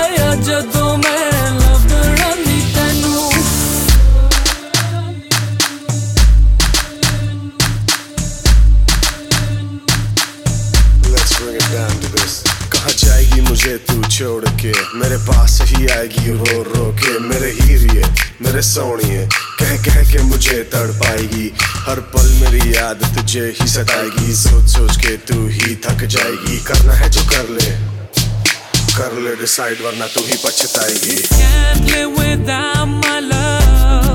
पाया जदों मैं लभना नी तैनू। Let's bring it down to this. कहाँ जाएगी मुझे तू छोड़ के, मेरे पास ही आएगी रो रो के। मेरे हीरिए मेरे सोनिए कह कह के मुझे तड़पाएगी, हर पल मेरी याद तुझे ही सताएगी। सोच सोच के तू ही थक जाएगी, करना है जो कर ले डिसाइड, वरना तू ही पछताएगी। Can't live without my love.